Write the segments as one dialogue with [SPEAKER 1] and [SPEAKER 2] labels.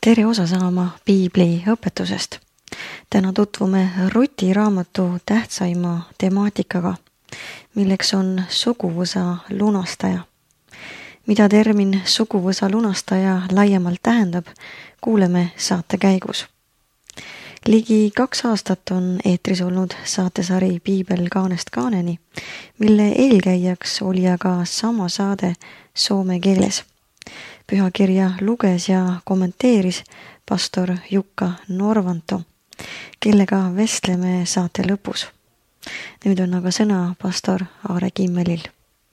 [SPEAKER 1] Tere osa saama piibli õpetusest. Täna tutvume Ruti raamatu tähtsaima temaatikaga, milleks on suguvõsa lunastaja. Mida termin suguvõsa lunastaja laiemalt tähendab, kuuleme saate käigus. Ligi 2 aastat on eetris olnud saatesari Piibel kaanest kaaneni, mille eelkäijaks oli aga sama saade soome keeles. Pühakirja luges ja kommenteeris pastor Jukka Norvanto, kellega vestleme saate lõpus. Nüüd on aga sõna pastor Aare Kimmelil.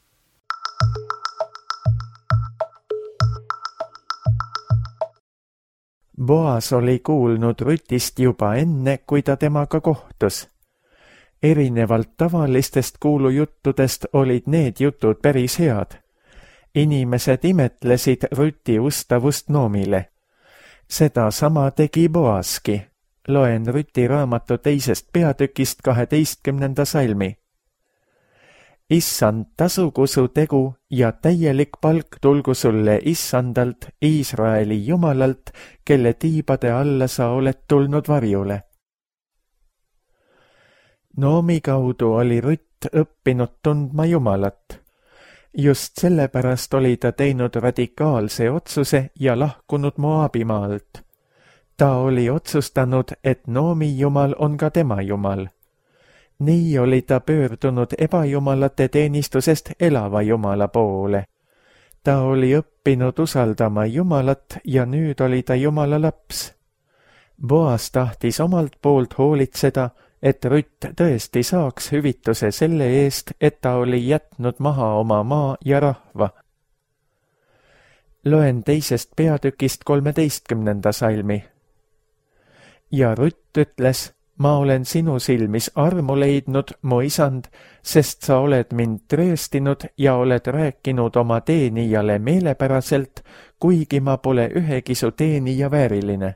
[SPEAKER 2] Boas oli kuulnud Rutist juba enne, kui ta temaga kohtus. Erinevalt tavalistest kuulujuttudest olid need jutud päris head. Inimesed imetlesid Ruti ustavust Noomile. Seda sama tegi Boaski. Loen Ruti raamatu 2. peatükist 12. salmi. Issand, tasugu su tegu ja täielik palk tulgu sulle Issandalt, Iisraeli Jumalalt, kelle tiibade alla sa oled tulnud varjule. Noomi kaudu oli Rutt õppinud tundma Jumalat. Just sellepärast oli ta teinud radikaalse otsuse ja lahkunud Moabimaalt. Ta oli otsustanud, et Noomi Jumal on ka tema Jumal. Nii oli ta pöördunud ebajumalate teenistusest elava Jumala poole. Ta oli õppinud usaldama Jumalat ja nüüd oli ta Jumala laps. Boas tahtis omalt poolt hoolitseda, et Rutt tõesti saaks hüvituse selle eest, et ta oli jätnud maha oma maa ja rahva. Loen 2. peatükist 13. salmi. Ja Rutt ütles, ma olen sinu silmis armu leidnud, mu isand, sest sa oled mind trööstinud ja oled rääkinud oma teenijale meelepäraselt, kuigi ma pole ühegi su teenija vääriline.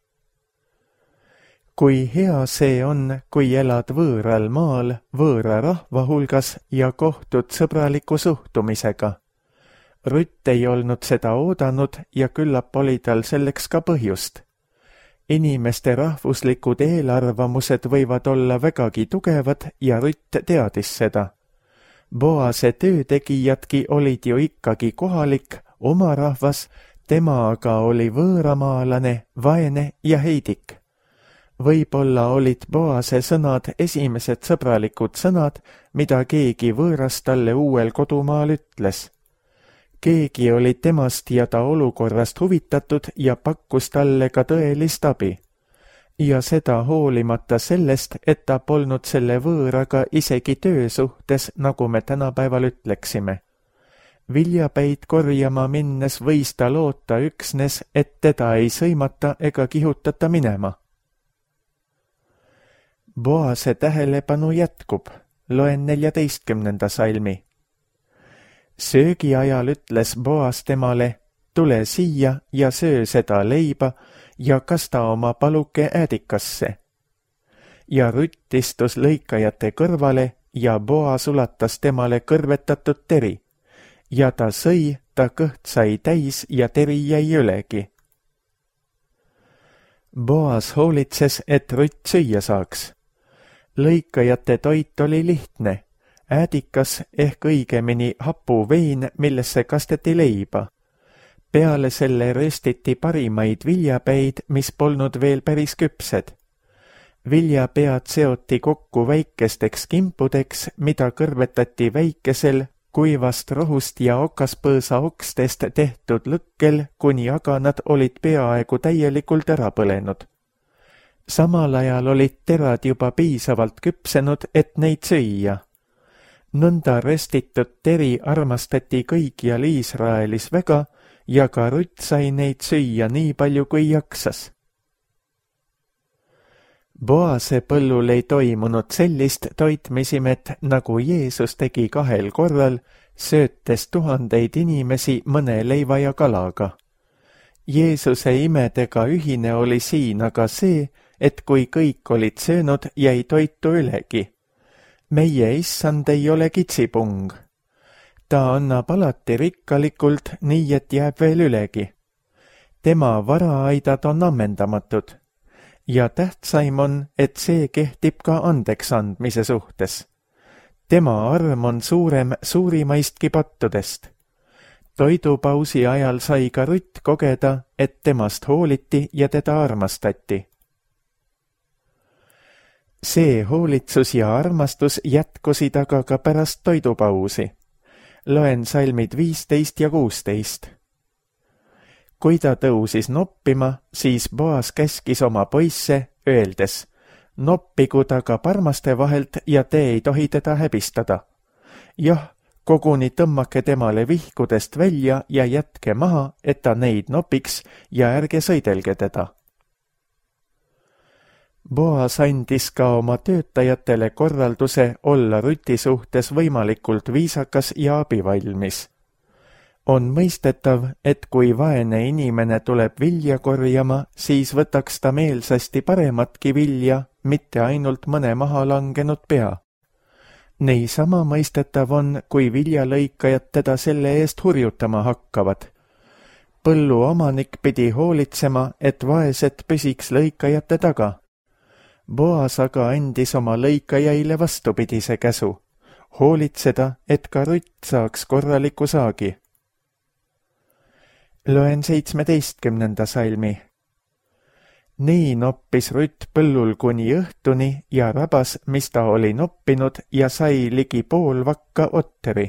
[SPEAKER 2] Kui hea see on, kui elad võõral maal, võõra rahva hulgas ja kohtud sõbraliku suhtumisega. Rutt ei olnud seda oodanud ja küllap oli tal selleks ka põhjust. Inimeste rahvuslikud eelarvamused võivad olla vägagi tugevad ja Rutt teadis seda. Boase töötegijadki olid ju ikkagi kohalik, oma rahvas, tema aga oli võõramaalane, vaene ja heidik. Võib-olla olid Boase sõnad esimesed sõbralikud sõnad, mida keegi võõras talle uuel kodumaal ütles. Keegi oli temast ja ta olukorrast huvitatud ja pakkus talle ka tõelist abi. Ja seda hoolimata sellest, et ta polnud selle võõraga isegi töösuhtes, nagu me tänapäeval ütleksime. Viljapäid korjama minnes võis ta loota üksnes, et teda ei sõimata ega kihutata minema. Boase tähelepanu jätkub. Loen 14. salmi. Söögi ajal ütles Boas temale, tule siia ja söö seda leiba ja kasta oma paluke äädikasse. Ja Rutt istus lõikajate kõrvale ja Boas ulatas temale kõrvetatud teri. Ja ta sõi, ta kõht sai täis ja teri jäi ülegi. Boas hoolitses, et Rutt süüa saaks. Lõikajate toit oli lihtne. Äädikas ehk õigemini hapuvein, millesse kasteti leiba. Peale selle röstiti parimaid viljapäid, mis polnud veel päris küpsed. Viljapead seoti kokku väikesteks kimpudeks, mida kõrvetati väikesel, kuivast rohust ja okaspõõsa okstest tehtud lõkkel, kuni aganad olid peaaegu täielikult ära põlenud. Samal ajal olid terad juba piisavalt küpsenud, et neid süüa. Nõnda röstitud teri armastati kõikjal Iisraelis väga ja ka Rutt sai neid süüa nii palju kui jaksas. Boase põllul ei toimunud sellist toitmisimet, nagu Jeesus tegi 2 korral, söötes 1000 inimesi mõne leiva ja kalaga. Jeesuse imedega ühine oli siin aga see, et kui kõik olid söönud, jäi toitu ülegi. Meie issand ei ole kitsipung. Ta annab alati rikkalikult, nii et jääb veel ülegi. tema varaaidad on ammendamatud ja tähtsaim on, et see kehtib ka andeksandmise suhtes. Tema arm on suurem suurimaistki pattudest. Toidupausi ajal sai ka Rutt kogeda, et temast hooliti ja teda armastati. See hoolitsus ja armastus jätkusid aga ka pärast toidupausi. Loen salmid 15 ja 16. Kui ta tõusis noppima, siis Boas käskis oma poisse, öeldes, noppigu ta ka parmaste vahelt ja te ei tohi teda häbistada. Jah, koguni tõmmake temale vihkudest välja ja jätke maha, et ta neid nopiks ja ärge sõidelge teda. Boas andis ka oma töötajatele korralduse olla Ruti suhtes võimalikult viisakas ja abivalmis. On mõistetav, et kui vaene inimene tuleb vilja korjama, siis võtaks ta meelsasti parematki vilja, mitte ainult mõne maha langenud pea. Niisama mõistetav on, kui viljalõikajad teda selle eest hurjutama hakkavad. Põllu omanik pidi hoolitsema, et vaesed püsiks lõikajate taga. Boas aga andis oma lõikajaile vastupidise käsu, hoolitseda, et ka Rutt saaks korraliku saagi. Loen 17. salmi. Nii noppis Rutt põllul kuni õhtuni ja rabas, mis ta oli noppinud ja sai ligi pool vakka otteri.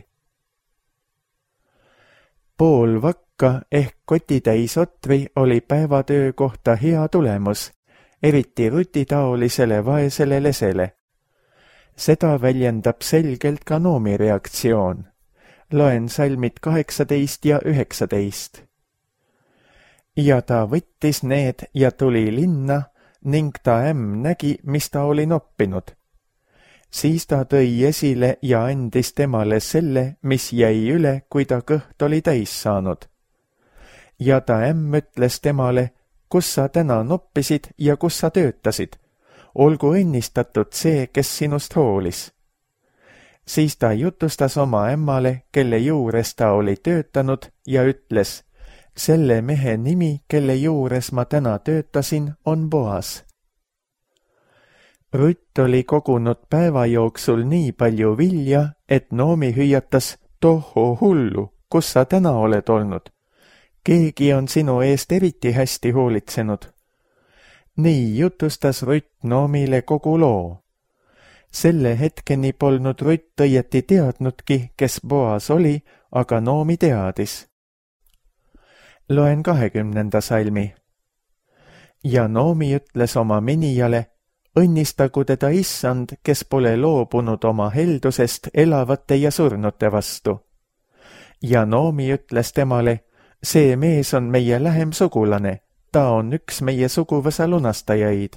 [SPEAKER 2] Pool vakka ehk kotitäis otri oli päevatöö kohta hea tulemus, eriti Ruti-taolisele vaesele lesele. Seda väljendab selgelt ka Noomi reaktsioon. Loen salmid 18 ja 19. Ja ta võttis need ja tuli linna ning ta ämm nägi, mis ta oli noppinud. Siis ta tõi esile ja andis temale selle, mis jäi üle, kui ta kõht oli täis saanud. Ja ta ämm ütles temale, kus sa täna noppisid ja kus sa töötasid. Olgu õnnistatud see, kes sinust hoolis. Siis ta jutustas oma ämmale, kelle juures ta oli töötanud ja ütles, selle mehe nimi, kelle juures ma täna töötasin, on Boas. Rutt oli kogunud päeva jooksul nii palju vilja, et Noomi hüüatas, tohoo hullu, kus sa täna oled olnud? Keegi on sinu eest eriti hästi hoolitsenud. Nii jutustas Rutt Noomile kogu loo. Selle hetkeni polnud Rutt õieti teadnudki, kes Boas oli, aga Noomi teadis. Loen 20. salmi. Ja Noomi ütles oma minijale, õnnistagu teda issand, kes pole loobunud oma heldusest elavate ja surnute vastu. Ja Noomi ütles temale, see mees on meie lähem sugulane, ta on üks meie suguvõsa lunastajaid.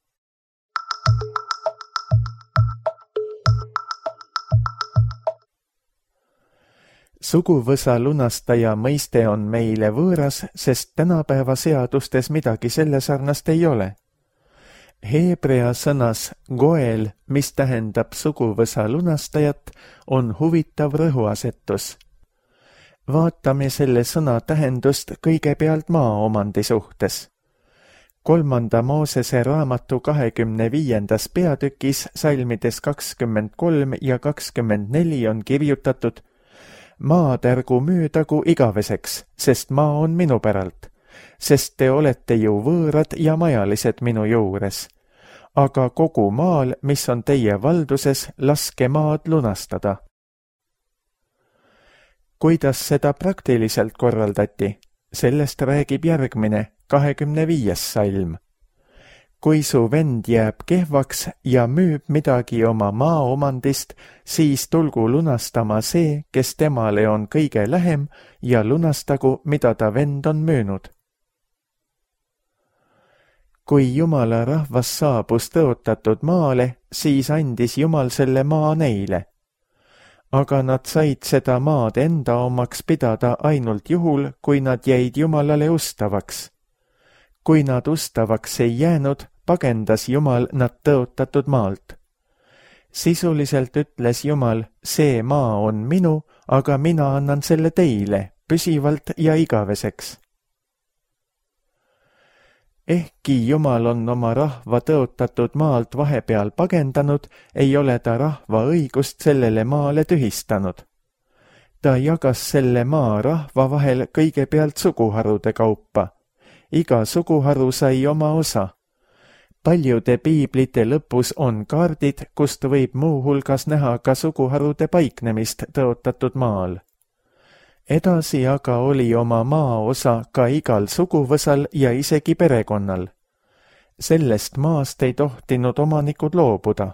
[SPEAKER 2] Suguvõsa lunastaja mõiste on meile võõras, sest tänapäeva seadustes midagi selle sarnast ei ole. Heebrea sõnas goel, mis tähendab suguvõsa lunastajat, on huvitav rõhuasetus. Vaatame selle sõna tähendust kõigepealt maaomandi suhtes. 3. Moosese raamatu 25. peatükis salmides 23 ja 24 on kirjutatud, maad ärgu müüdagu igaveseks, sest maa on minu päralt, sest te olete ju võõrad ja majalised minu juures. Aga kogu maal, mis on teie valduses, laske maad lunastada. Kuidas seda praktiliselt korraldati? Sellest räägib järgmine, 25. salm. Kui su vend jääb kehvaks ja müüb midagi oma maaomandist, siis tulgu lunastama see, kes temale on kõige lähem ja lunastagu, mida ta vend on müünud. Kui Jumala rahvas saabus tõotatud maale, siis andis Jumal selle maa neile. Aga nad said seda maad enda omaks pidada ainult juhul, kui nad jäid Jumalale ustavaks. Kui nad ustavaks ei jäänud, pagendas Jumal nad tõotatud maalt. Sisuliselt ütles Jumal, see maa on minu, aga mina annan selle teile, püsivalt ja igaveseks. Ehkki Jumal on oma rahva tõotatud maalt vahepeal pagendanud, ei ole ta rahva õigust sellele maale tühistanud. Ta jagas selle maa rahva vahel kõigepealt suguharude kaupa. Iga suguharu sai oma osa. Paljude piiblite lõpus on kaardid, kust võib muuhulgas näha ka suguharude paiknemist tõotatud maal. Edasi aga oli oma maaosa ka igal suguvõsal ja isegi perekonnal. Sellest maast ei tohtinud omanikud loobuda.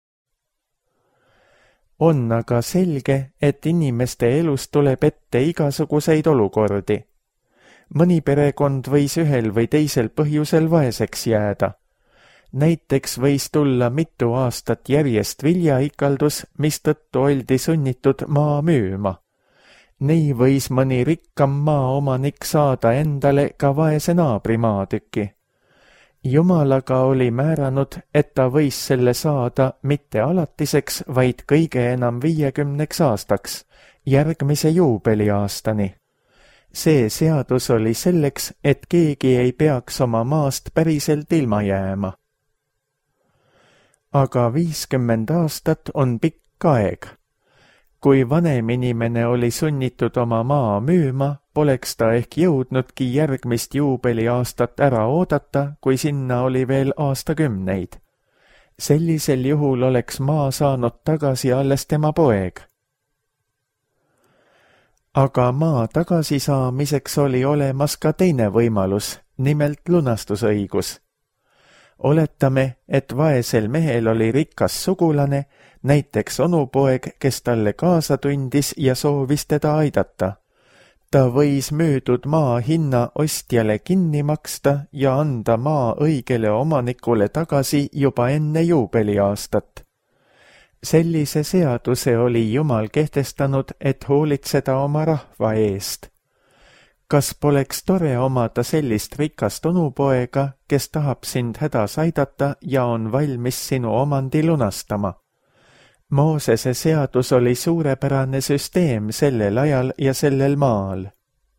[SPEAKER 2] On aga selge, et inimeste elus tuleb ette igasuguseid olukordi. Mõni perekond võis ühel või teisel põhjusel vaeseks jääda. Näiteks võis tulla mitu aastat järjest viljaikaldus, mistõttu oldi sunnitud maa müüma. Nii võis mõni rikkam maaomanik saada endale ka vaese naabri maatüki. Jumal aga oli määranud, et ta võis selle saada mitte alatiseks, vaid kõige enam 50 aastaks, järgmise juubeliaastani. See seadus oli selleks, et keegi ei peaks oma maast päriselt ilma jääma. Aga 50 aastat on pikk aeg. Kui vanem inimene oli sunnitud oma maa müüma, poleks ta ehk jõudnudki järgmist juubeliaastat ära oodata, kui sinna oli veel aastakümneid. Sellisel juhul oleks maa saanud tagasi alles tema poeg. Aga maa tagasisaamiseks oli olemas ka teine võimalus, nimelt lunastusõigus. Oletame, et vaesel mehel oli rikas sugulane, näiteks onupoeg, kes talle kaasa tundis ja soovis teda aidata. Ta võis müüdud maa hinna ostjale kinni maksta ja anda maa õigele omanikule tagasi juba enne juubeliaastat. Sellise seaduse oli Jumal kehtestanud, et hoolitseda oma rahva eest. Kas poleks tore omada sellist rikast onupoega, kes tahab sind hädas aidata ja on valmis sinu omandi lunastama? Moosese seadus oli suurepärane süsteem sellel ajal ja sellel maal.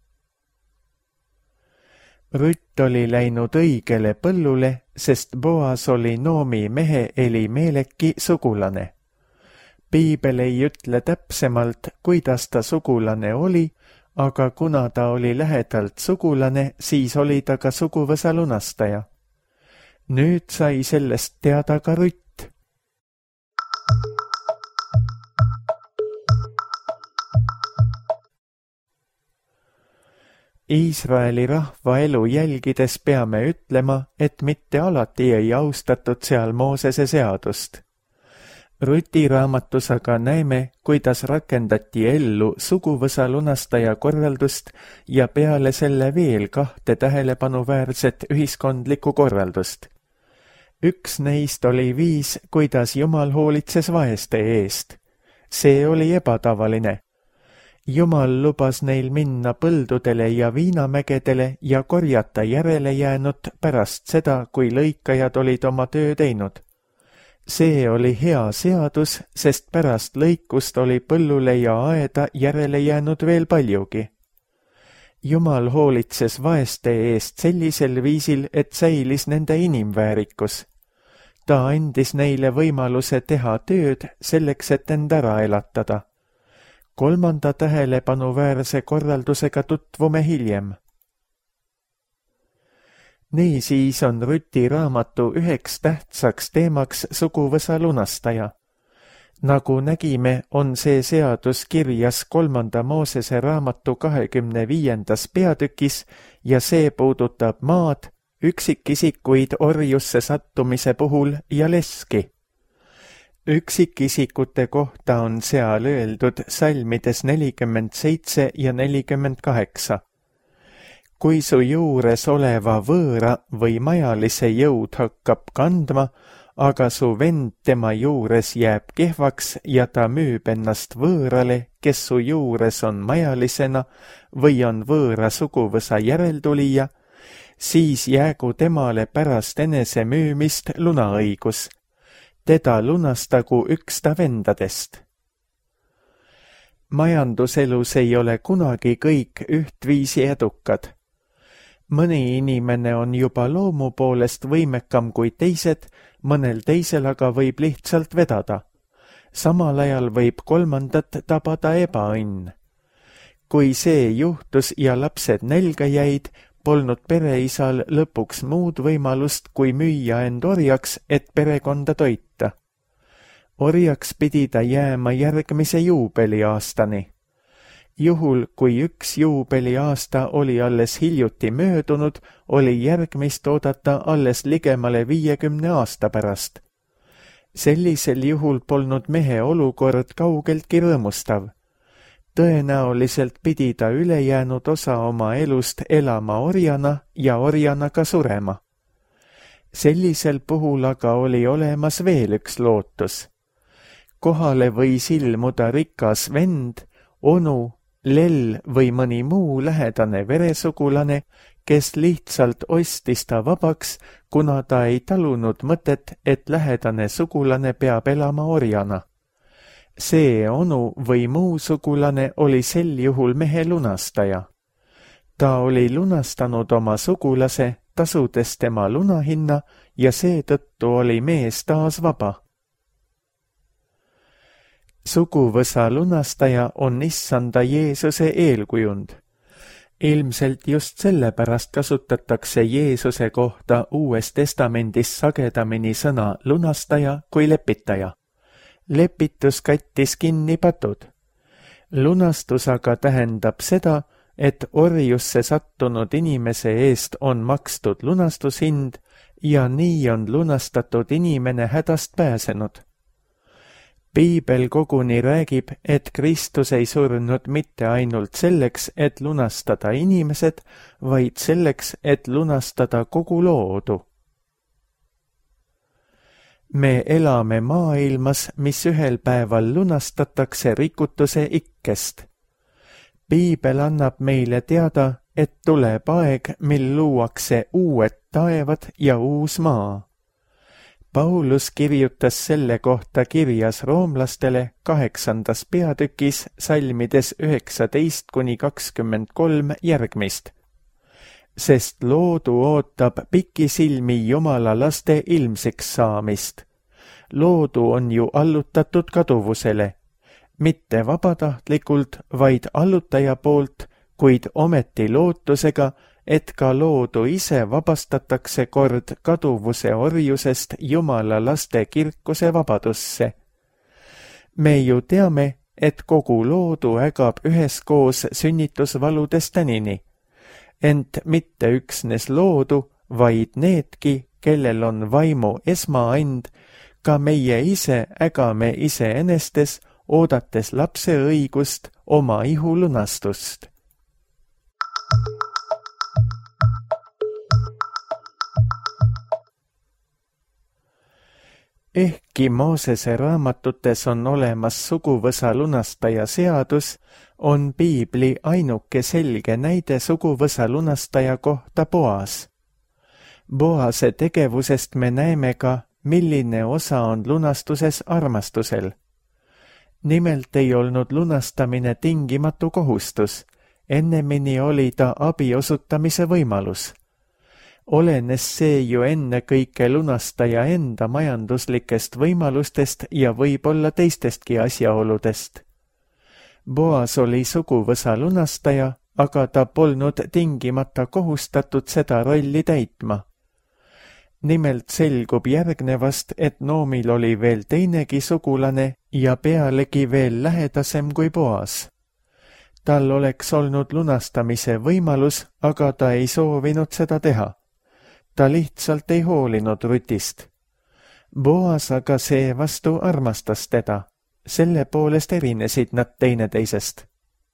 [SPEAKER 2] Rütt oli läinud õigele põllule, sest Boas oli Noomi mehe Elimeleki sugulane. Piibel ei ütle täpsemalt, kuidas ta sugulane oli, aga kuna ta oli lähedalt sugulane, siis oli ta ka suguvõsa lunastaja. Nüüd sai sellest teada ka Rütt. Iisraeli rahva elu jälgides peame ütlema, et mitte alati ei austatud seal Moosese seadust. Rüti raamatus aga näeme, kuidas rakendati ellu suguvõsa lunastaja korraldust ja peale selle veel 2 tähelepanuväärset ühiskondlikku korraldust. Üks neist oli viis, kuidas Jumal hoolitses vaeste eest. See oli ebatavaline. Jumal lubas neil minna põldudele ja viinamägedele ja korjata järele jäänut pärast seda, kui lõikajad olid oma töö teinud. See oli hea seadus, sest pärast lõikust oli põllule ja aeda järele jäänud veel paljugi. Jumal hoolitses vaeste eest sellisel viisil, et säilis nende inimväärikus. Ta andis neile võimaluse teha tööd selleks, et end ära elatada. 3. tähelepanuväärse korraldusega tutvume hiljem. Niisiis on Rüti raamatu üheks tähtsaks teemaks suguvõsa lunastaja. Nagu nägime, on see seadus kirjas 3. Moosese raamatu 25. peatükis ja see puudutab maad, üksikisikuid orjusse sattumise puhul ja leski. Üksikisikute kohta on seal öeldud salmides 47 ja 48. Kui su juures oleva võõra või majalise jõud hakkab kandma, aga su vend tema juures jääb kehvaks ja ta müüb ennast võõrale, kes su juures on majalisena või on võõra suguvõsa järeltulija, siis jäägu temale pärast enese müümist lunaõigus. Teda lunastagu üks ta vendadest. Majanduselus ei ole kunagi kõik ühtviisi edukad. mõni inimene on juba loomu poolest võimekam kui teised, mõnel teisel aga võib lihtsalt vedada. Samal ajal võib kolmandat tabada ebaõnn. Kui see juhtus ja lapsed nälga jäid, polnud pereisal lõpuks muud võimalust, kui müüa end orjaks, et perekonda toita. Orjaks pidi ta jääma järgmise juubeliaastani. Juhul, kui üks juubeliaasta oli alles hiljuti möödunud, oli järgmist oodata alles ligemale 50 aasta pärast. Sellisel juhul polnud mehe olukord kaugeltki rõõmustav. Tõenäoliselt pidi ta ülejäänud osa oma elust elama orjana ja orjana ka surema. Sellisel puhul aga oli olemas veel üks lootus. Kohale võis ilmuda rikas vend, onu, lell või mõni muu lähedane veresugulane, kes lihtsalt ostis ta vabaks, kuna ta ei talunud mõtet, et lähedane sugulane peab elama orjana. See onu või muu sugulane oli sel juhul mehe lunastaja. Ta oli lunastanud oma sugulase, tasudes tema lunahinna ja seetõttu oli mees taas vaba. Suguvõsa lunastaja on issanda Jeesuse eelkujund. Ilmselt just sellepärast kasutatakse Jeesuse kohta Uues Testamendis sagedamini sõna lunastaja kui lepitaja. Lepitus kattis kinni patud. Lunastus aga tähendab seda, et orjusse sattunud inimese eest on makstud lunastushind ja nii on lunastatud inimene hädast pääsenud. Piibel koguni räägib, et Kristus ei surnud mitte ainult selleks, et lunastada inimesed, vaid selleks, et lunastada kogu loodu. Me elame maailmas, mis ühel päeval lunastatakse rikutuse ikkest. Piibel annab meile teada, et tuleb aeg, mil luuakse uued taevad ja uus maa. Paulus kirjutas selle kohta kirjas roomlastele 8. peatükis salmides 19-23 järgmist. Sest loodu ootab pikisilmi Jumala laste ilmsiks saamist. Loodu on ju allutatud kaduvusele, mitte vabatahtlikult, vaid allutaja poolt, kuid ometi lootusega, et ka loodu ise vabastatakse kord kaduvuse orjusest Jumala laste kirkuse vabadusse. Me ju teame, et kogu loodu ägab üheskoos sünnitusvaludes tänini, ent mitte üksnes loodu, vaid needki, kellel on vaimu esmaand, ka meie ise ägame iseenestes, oodates lapse õigust, oma ihu lunastust. Ehkki Moosese raamatutes on olemas suguvõsa lunastaja seadus, on Piibli ainuke selge näide suguvõsa lunastaja kohta Boas. Boase tegevusest me näeme ka, milline osa on lunastuses armastusel. Nimelt ei olnud lunastamine tingimatu kohustus, ennemini oli ta abi osutamise võimalus. Olenes see ju ennekõike lunastaja enda majanduslikest võimalustest ja võib-olla teistestki asjaoludest. Boas oli suguvõsa lunastaja, aga ta polnud tingimata kohustatud seda rolli täitma. Nimelt selgub järgnevast, et Noomil oli veel teinegi sugulane ja pealegi veel lähedasem kui Boas. Tal oleks olnud lunastamise võimalus, aga ta ei soovinud seda teha. Ta lihtsalt ei hoolinud Rutist. Boas aga seevastu armastas teda, selle poolest erinesid nad teineteisest.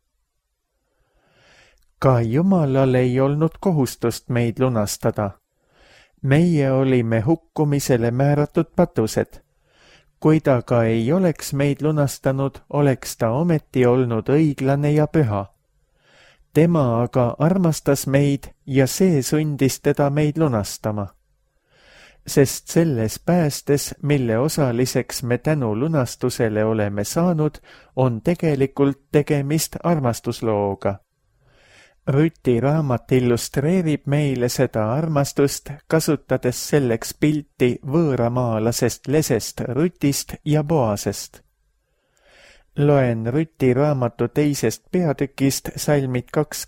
[SPEAKER 2] Ka Jumalal ei olnud kohustust meid lunastada. Meie olime hukkumisele määratud patused. Kui ta ka ei oleks meid lunastanud, oleks ta ometi olnud õiglane ja püha. Tema aga armastas meid ja see sundis teda meid lunastama. Sest selles päästes, mille osaliseks me tänu lunastusele oleme saanud, on tegelikult tegemist armastuslooga. Ruti raamat illustreerib meile seda armastust, kasutades selleks pilti võõramaalasest lesest Rutist ja Boasest. Loen Ruti raamatu 2. peatükist salmid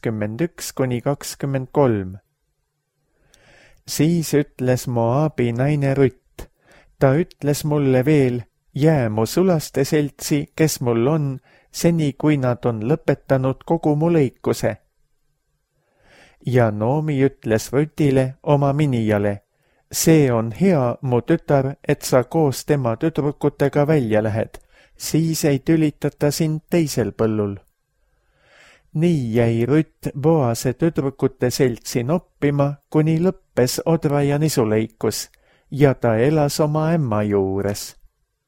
[SPEAKER 2] 21–23. Siis ütles Moabi naine Rutt. Ta ütles mulle veel, jää mu sulaste seltsi, kes mul on, seni kui nad on lõpetanud kogu mu lõikuse. Ja Noomi ütles Rutile oma minijale, see on hea, mu tütar, et sa koos tema tüdrukutega välja lähed, siis ei tülitata sind teisel põllul. Nii jäi Rutt Boase tüdrukute seltsi noppima, kuni lõppes odra ja nisulõikus, ja ta elas oma emma juures.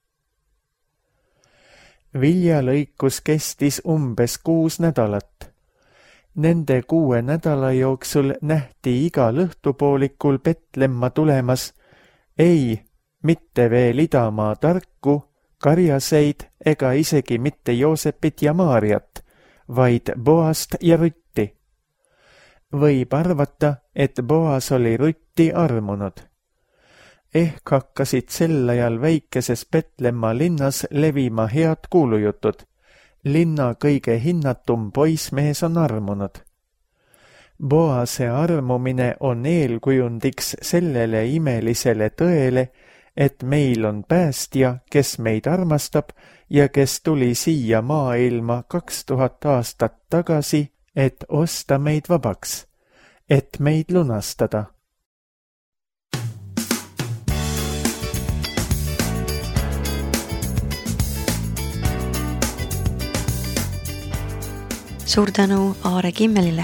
[SPEAKER 2] Viljalõikus kestis umbes 6 nädalat. Nende 6 nädala jooksul nähti igal õhtupoolikul Petlemma tulemas, ei, mitte veel idamaa tarku, karjaseid ega isegi mitte Joosepit ja Maariat, vaid Boast ja Rutti. Võib arvata, et Boas oli Rutti armunud. Ehk hakkasid sel ajal väikeses Petlemma linnas levima head kuulujutud. Linna kõige hinnatum poissmees on armunud. Boase armumine on eelkujundiks sellele imelisele tõele, et meil on päästja, kes meid armastab ja kes tuli siia maailma 2000 aastat tagasi, et osta meid vabaks, et meid lunastada.
[SPEAKER 1] Suur tänu Aare Kimmelile.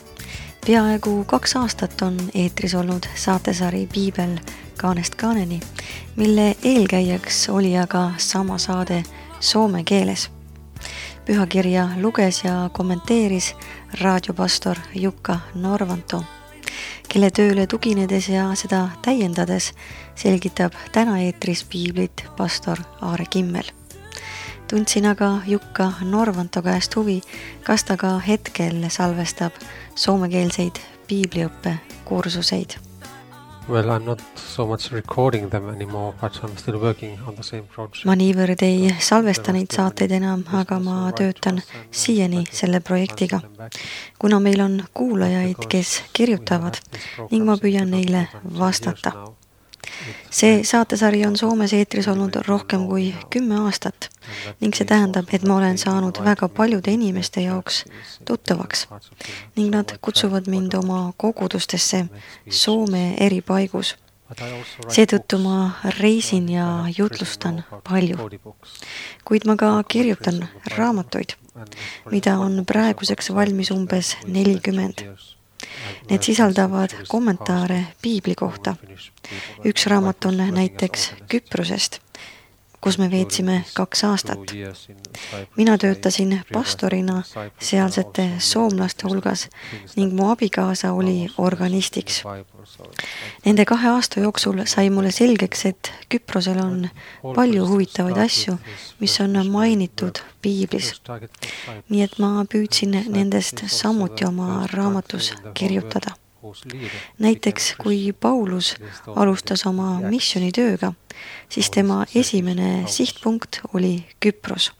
[SPEAKER 1] Peaaegu 2 aastat on eetris olnud saatesari Piibel kaanest kaaneni, mille eelkäijaks oli aga sama saade soome keeles. Pühakirja luges ja kommenteeris raadiopastor Jukka Norvanto, kelle tööle tuginedes ja seda täiendades selgitab täna eetris Piiblit pastor Aare Kimmel. Tundsin aga Jukka Norvanto käest huvi, kas ta ka hetkel salvestab soomekeelseid piibliõppe kursuseid.
[SPEAKER 3] Well, I'm not so much recording them anymore, but I'm still working on the same project.
[SPEAKER 1] Ma niivõrd ei salvesta neid saateid enam, aga ma töötan siiani selle projektiga, kuna meil on kuulajaid, kes kirjutavad ning ma püüan neile vastata. See saatesari on Soomes eetris olnud rohkem kui 10 aastat ning see tähendab, et ma olen saanud väga paljude inimeste jaoks tuttavaks ning nad kutsuvad mind oma kogudustesse Soome eri paigus. Seetõttu ma reisin ja jutlustan palju, kuid ma ka kirjutan raamatuid, mida on praeguseks valmis umbes 40. Need sisaldavad kommentaare piibli kohta. Üks raamat on näiteks Küprosest, kus me veetsime 2 aastat. Mina töötasin pastorina sealsete soomlaste hulgas ning mu abikaasa oli organistiks. Nende 2 aasta jooksul sai mulle selgeks, et Küprosel on palju huvitavaid asju, mis on mainitud piiblis. Nii et ma püüdsin nendest samuti oma raamatus kirjutada. Näiteks, kui Paulus alustas oma missioonitööga, siis tema esimene sihtpunkt oli Küpros.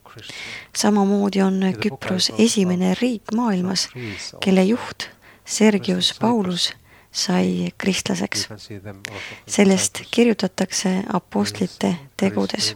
[SPEAKER 1] Samamoodi on Küpros esimene riik maailmas, kelle juht Sergius Paulus sai kristlaseks. Sellest kirjutatakse apostlite tegudes.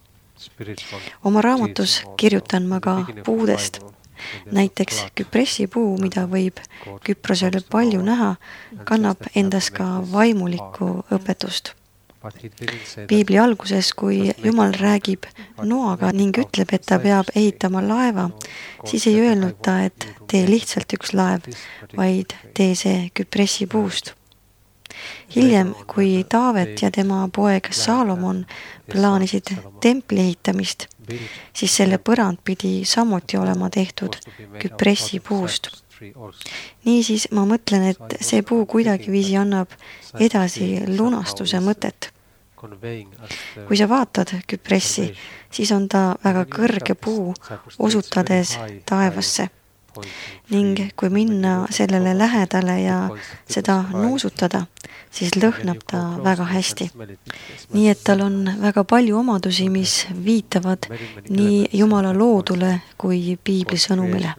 [SPEAKER 1] Oma raamatus kirjutan ma ka puudest. Näiteks Küpressi puu, mida võib Küprosel palju näha, kannab endas ka vaimulikku õpetust. Piibli alguses, kui Jumal räägib Noaga ning ütleb, et ta peab ehitama laeva, siis ei öelnud ta, et tee lihtsalt üks laev, vaid tee see Küpressi puust. Hiljem, kui Taavet ja tema poeg Saalomon plaanisid templi ehitamist, siis selle põrand pidi samuti olema tehtud Küpressi puust. Niisiis ma mõtlen, et see puu kuidagiviisi annab edasi lunastuse mõtet. Kui sa vaatad Küpressi, siis on ta väga kõrge puu, osutades taevasse. ning kui minna sellele lähedale ja seda nuusutada, siis lõhnab ta väga hästi. Nii et tal on väga palju omadusi, mis viitavad nii Jumala loodule kui Piibli sõnumile.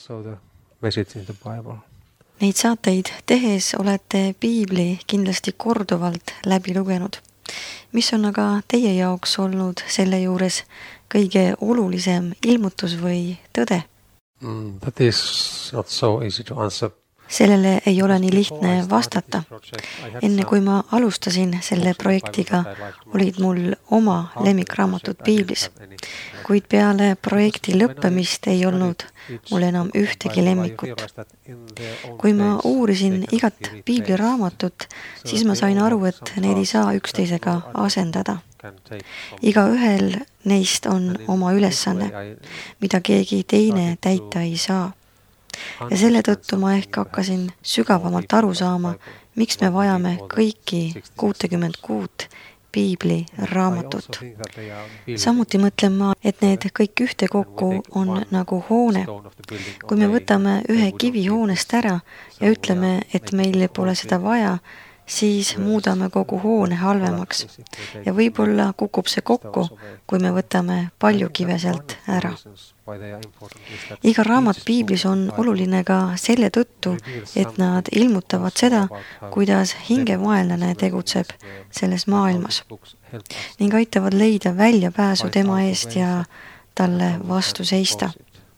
[SPEAKER 1] Neid saateid tehes olete Piibli kindlasti korduvalt läbi lugenud. Mis on aga teie jaoks olnud selle juures kõige olulisem ilmutus või tõde?
[SPEAKER 3] That is not so easy to answer.
[SPEAKER 1] Sellele ei ole nii lihtne vastata. Enne kui ma alustasin selle projektiga, olid mul oma lemmikraamatud Piiblis, kuid peale projekti lõppemist ei olnud mul enam ühtegi lemmikut. Kui ma uurisin igat Piibli raamatut, siis ma sain aru, et neid ei saa üksteisega asendada. Igaühel neist on oma ülesanne, mida keegi teine täita ei saa. Ja selle tõttu ma ehk hakkasin sügavamalt aru saama, miks me vajame kõiki 66 Piibli raamatut. Samuti mõtlen ma, et need kõik ühtekokku on nagu hoone. Kui me võtame ühe kivi hoonest ära ja ütleme, et meil pole seda vaja, siis muudame kogu hoone halvemaks. Ja võib-olla kukub see kokku, kui me võtame palju kive sealt ära. Iga raamat Piiblis on oluline ka selle tõttu, et nad ilmutavad seda, kuidas hingevaenlane tegutseb selles maailmas ning aitavad leida väljapääsu tema eest ja talle vastu seista.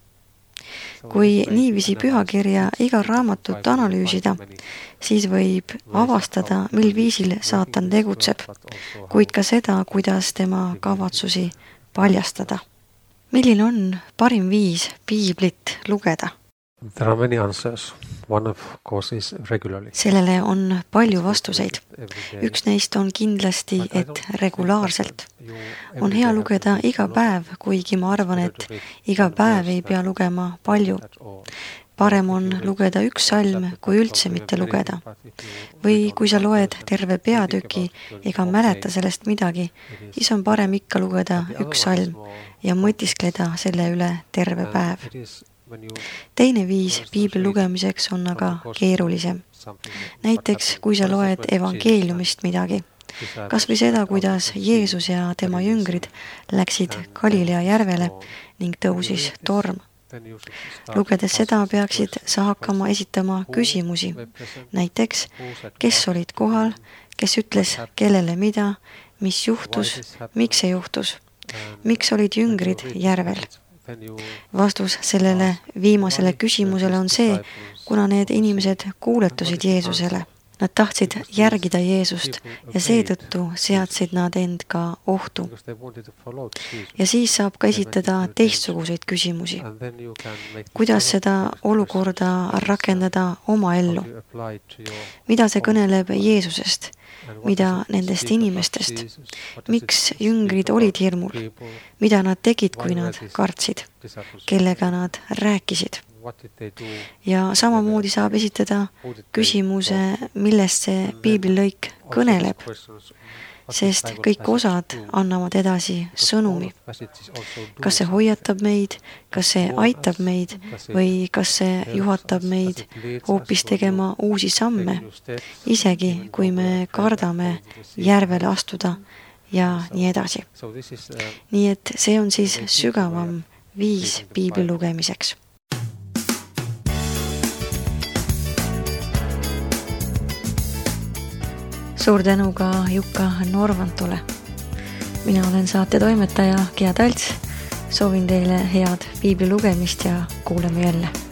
[SPEAKER 1] Kui niiviisi pühakirja iga raamatut analüüsida, siis võib avastada, mil viisil saatan tegutseb, kuid ka seda, kuidas tema kavatsusi paljastada. Milline on parim viis Piiblit lugeda?
[SPEAKER 3] There are many answers. One of course is regularly.
[SPEAKER 1] Sellele on palju vastuseid. Üks neist on kindlasti, et regulaarselt. On hea lugeda iga päev, kuigi ma arvan, et iga päev ei pea lugema palju. Parem on lugeda üks salm, kui üldse mitte lugeda. Või kui sa loed terve peatüki ega mäleta sellest midagi, siis on parem ikka lugeda üks salm ja mõtiskleda selle üle terve päev. Teine viis Piibli lugemiseks on aga keerulisem. Näiteks, kui sa loed evangeeliumist midagi, kas või seda, kuidas Jeesus ja tema jüngrid läksid Galilea järvele ning tõusis torm. Lugedes seda peaksid sa hakkama esitama küsimusi. Näiteks, kes olid kohal, kes ütles kellele mida, mis juhtus, miks see juhtus, miks olid jüngrid järvel. Vastus sellele viimasele küsimusele on see, kuna need inimesed kuuletusid Jeesusele. Nad tahtsid järgida Jeesust ja seetõttu seadsid nad end ka ohtu. Ja siis saab ka esitada teistsuguseid küsimusi. Kuidas seda olukorda rakendada oma ellu? Mida see kõneleb Jeesusest? Mida nendest inimestest? Miks jüngrid olid hirmul? Mida nad tegid, kui nad kartsid? Kellega nad rääkisid? Ja samamoodi saab esitada küsimuse, millest see piiblilõik kõneleb, sest kõik osad annavad edasi sõnumi. Kas see hoiatab meid, kas see aitab meid või kas see juhatab meid hoopis tegema uusi samme, isegi kui me kardame järvele astuda ja nii edasi. Nii et see on siis sügavam viis piibli lugemiseks. Suur tänu ka Jukka Norvantule. Mina olen saate toimetaja Gea Talts. Soovin teile head piibli lugemist ja kuuleme jälle.